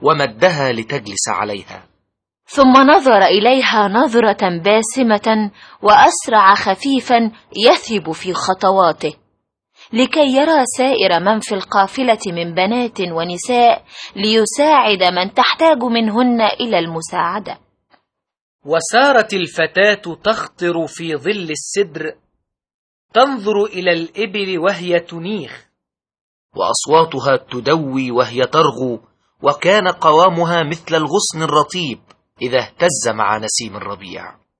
ومدها لتجلس عليها. ثم نظر إليها نظرة باسمة وأسرع خفيفا يثب في خطواته لكي يرى سائر من في القافلة من بنات ونساء ليساعد من تحتاج منهن إلى المساعدة. وسارت الفتاة تخطر في ظل السدر تنظر إلى الإبل وهي تنيخ، وأصواتها تدوي وهي ترغو، وكان قوامها مثل الغصن الرطيب إذا اهتز مع نسيم الربيع.